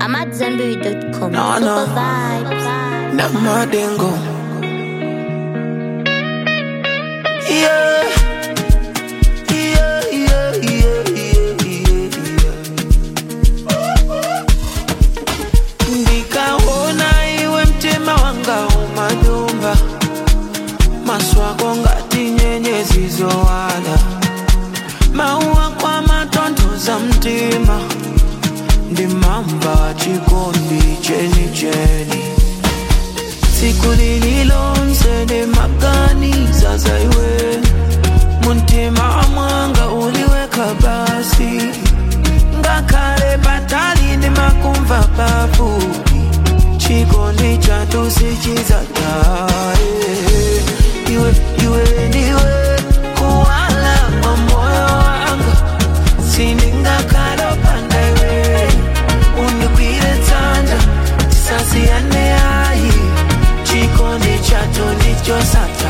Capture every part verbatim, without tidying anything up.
I'm at Zenberry dot com. No, Super no. vibes. Namadengo. Yeah. Yeah, yeah, yeah, yeah, yeah, yeah. Nikaona iwe mtima wanga umanyumba, maswako ngati nyenyezi zowala, maua kwa matonto za mtima, ndi mamba chikondi cheni cheni. Siku lililonse ndi maganiza za iwe, muntima mwanga uliweka basi, ngakhale patali ndi makumva pafupi, chikondi chathu sichizatha. Iwe, iwe ndiwe kuwala kwa moyo wanga, sindingakhala opanda iwe, undigwire dzanja tisasiyane ayi, chikondi chathu ndichosatha.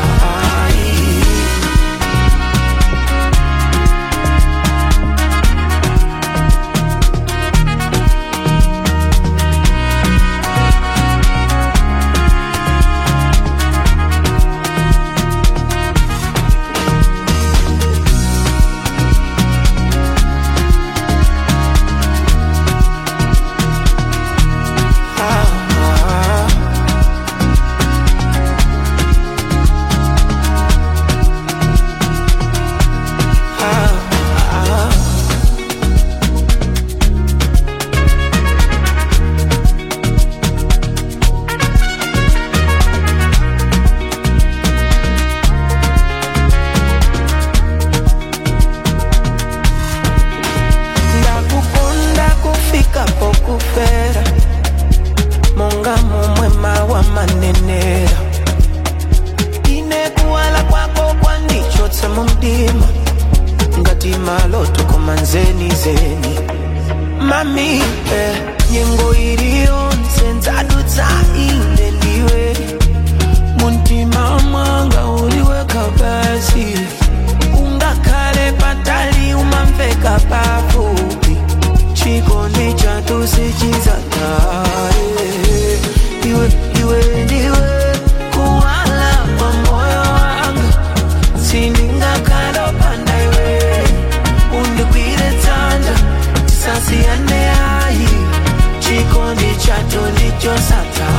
Mami, eh, nyengo iliyonse ndzadutsa ine ndiwe, muntima mwanga uliweka basi, ungakhale patali umamveka pafupi, chikondi chathu sichizatha. Iwe, iwe ndiwe kuwala kwa moyo wanga, sindingakhala opanda iwe, undigwire dzanja tisasiyane ayi, chikondi chathu ndichosatha.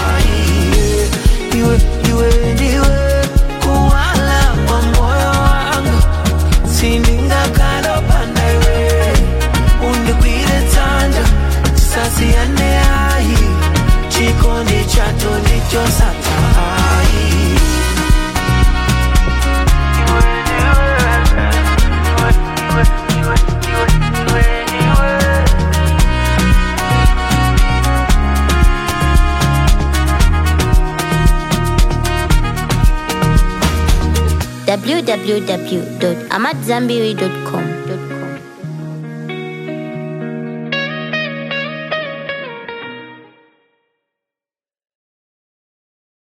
Iwe, iwe ndiwe kuwala kwa moyo wanga, sindingakhala opanda iwe, undigwire dzanja tisasiyane ayi, chikondi chathu ndichosatha. w w w dot amat zenberry dot com